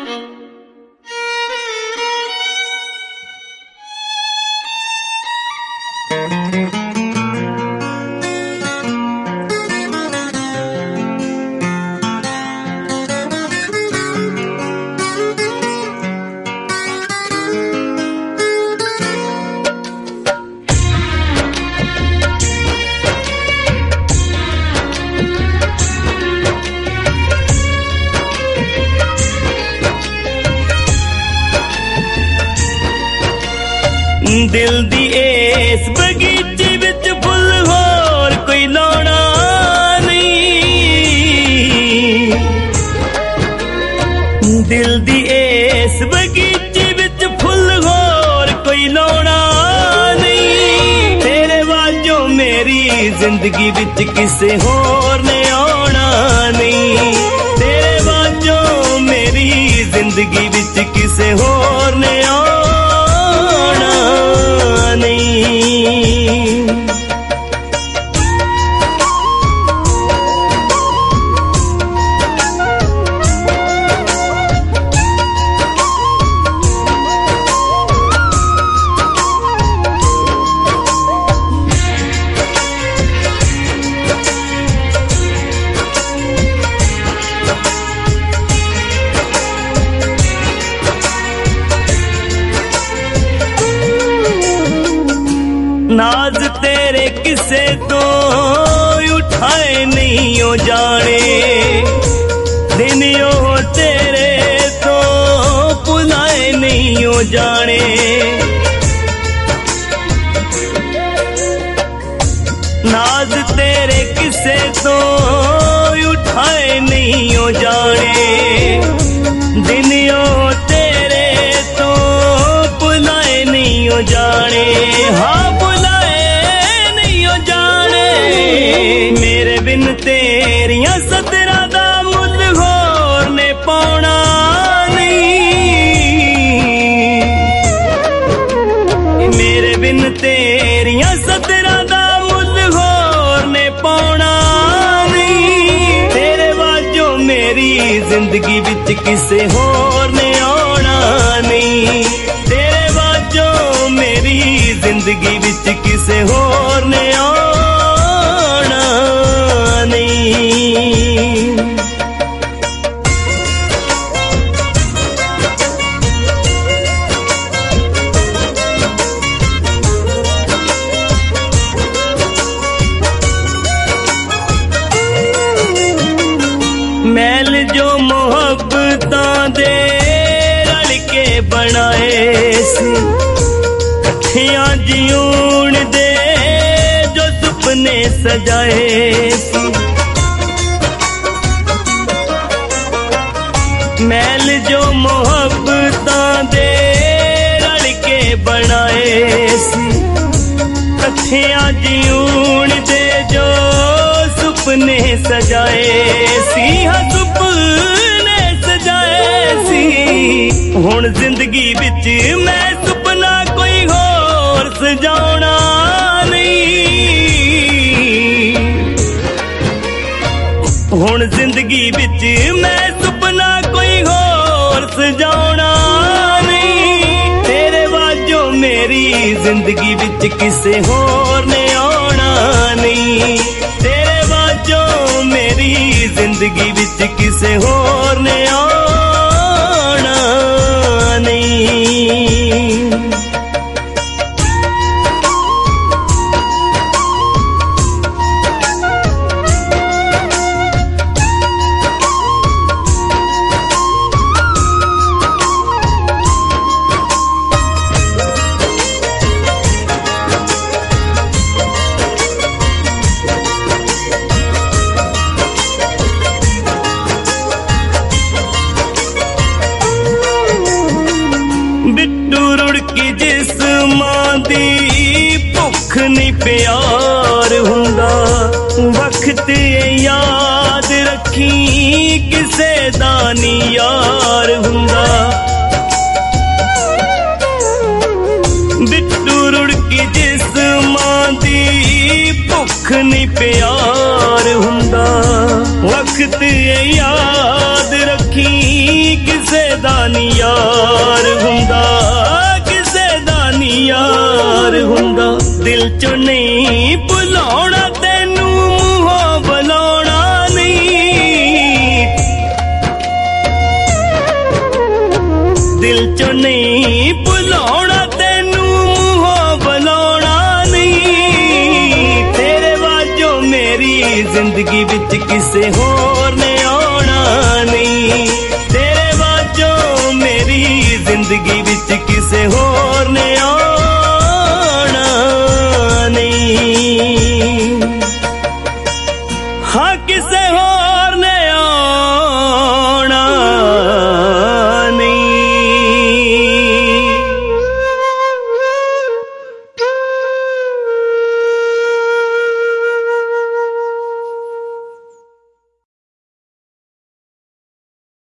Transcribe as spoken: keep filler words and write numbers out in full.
दिल दी इस बगीचे विच फुल होर कोई लाना नहीं। दिल दी इस बगीचे विच फुल होर कोई लाना नहीं। तेरे वाजों मेरी जिंदगी विच किसे होर ने आना नहीं। तेरे वाजों मेरी जिंदगी विच किसे होर ने आना नाज तेरे किसे तो उठाए नहीं हो जाने। दिन यो तेरे तो भुलाए नहीं हो जाने। नाज तेरे किसे तो उठाए नहीं हो जाने। दिन यो तेरे तो भुलाए नहीं हो जाने। हाँ मेरे बिन तेरिया सदरा दा मुल होर ने पाउना नहीं। मेरे बिन तेरिया सदरा दा मुल होर ने पाउना नहीं। तेरे वाजों मेरी जिंदगी विच किसे होर ने आना नहीं। तेरे वाजों मेरी जिंदगी विच किसे होर ने आना मैल जो मोहब्बतां दे रल के बनाए सी। कठियां जीउण दे जो सुपने सजाए सी। मैल जो मोहब्बतां दे रल के बनाए सी। कठियां जीउण दे जो सुपने सजाए सी। हाँ सुपने सजाए सी। हुण जिंदगी विच मैं सुपना कोई होर सजाउणा नहीं। हुण जिंदगी विच मैं सुपना कोई होर सजाउणा नहीं। तेरे वाजों मेरी जिंदगी विच किसे होर ने आना नहीं। तेरे वाजों मेरी जिंदगी विच किसे होर ने आना नहीं। भुख नहीं प्यार हुंदा। वक्त याद रखी किसे दानी यार हुंदा। बिट्टू रुड़की जिस्मां दी भुख नहीं प्यार हुंदा। वक्त याद रखी किसे दा ਨੀ ਯਾਰ ਹੁੰਦਾ, ਕਿਸੇ ਦਾ ਨੀ ਯਾਰ ਹੁੰਦਾ। ਦਿਲ ਚੋਂ ਨਹੀਂ ਭੁਲਾਉਣਾ ਤੈਨੂੰ, ਮੂੰਹੋਂ ਬੁਲਾਉਣਾ ਨਹੀਂ। ਦਿਲ ਚੋਂ ਨਹੀਂ ਭੁਲਾਉਣਾ ਤੈਨੂੰ, ਮੂੰਹੋਂ ਬੁਲਾਉਣਾ ਨਹੀਂ। ਤੇਰੇ ਵਾਜੋਂ ਮੇਰੀ ਜ਼ਿੰਦਗੀ ਵਿੱਚ ਕਿਸੇ ਹੋਰ